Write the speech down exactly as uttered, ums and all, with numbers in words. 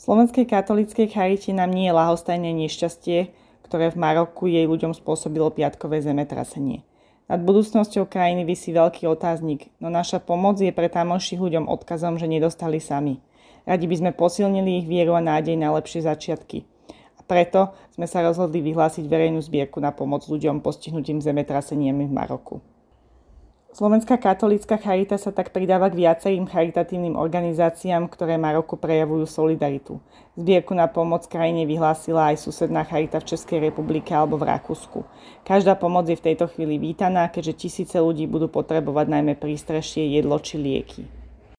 Slovenskej katolíckej charite nám nie je ľahostajné nešťastie, ktoré v Maroku jej ľuďom spôsobilo piatkové zemetrasenie. Nad budúcnosťou krajiny visí veľký otáznik, no naša pomoc je pre tamojších ľuďom odkazom, že nedostali sami. Radi by sme posilnili ich vieru a nádej na lepšie začiatky. A preto sme sa rozhodli vyhlásiť verejnú zbierku na pomoc ľuďom postihnutým zemetraseniami v Maroku. Slovenská katolícka charita sa tak pridáva k viacerým charitatívnym organizáciám, ktoré Maroku prejavujú solidaritu. Zbierku na pomoc krajine vyhlásila aj susedná charita v Českej republike alebo v Rakúsku. Každá pomoc je v tejto chvíli vítaná, keďže tisíce ľudí budú potrebovať najmä prístrešie, jedlo či lieky.